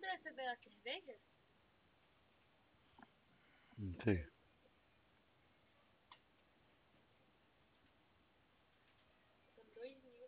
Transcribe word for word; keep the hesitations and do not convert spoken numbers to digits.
André, você veio a cerveja? Não sei. São dois mil.